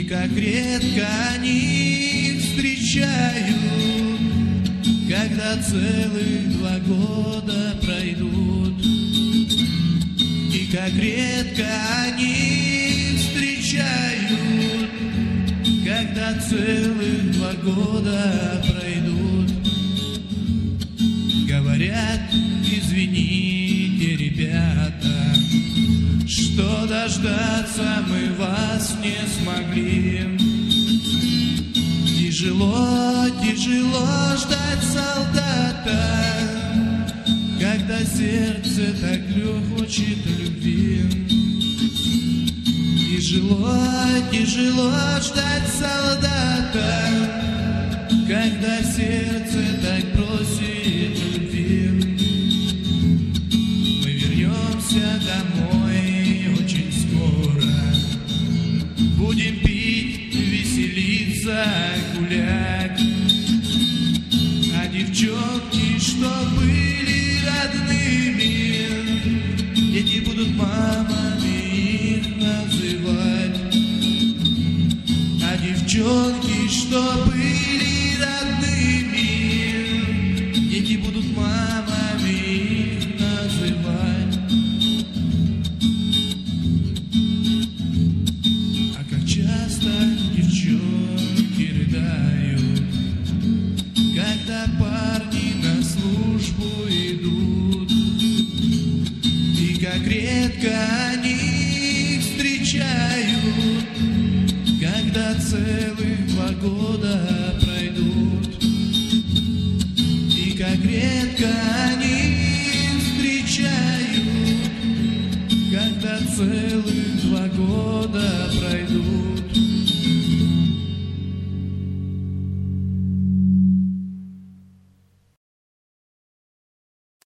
как редко они встречают, когда целых 2 года пройдут. И как редко они встречают, когда целых 2 года пройдут. Говорят, извините, ребята, что дождаться мы вас не смогли. Тяжело, тяжело ждать солдата, когда сердце так хочет любви. Тяжело, тяжело ждать солдата, когда сердце так просит любви. Мы вернемся домой очень скоро, будем пить, веселиться, гулять. А девчонки, что были родными, дети будут мамами их называть. А девчонки, что были родными, дети будут мамами их называть. А как часто девчонки рыдают, когда парни на службу идут. И как редко они их встречают, когда целых 2 года пройдут. И как редко они их встречают, когда целых 2 года пройдут.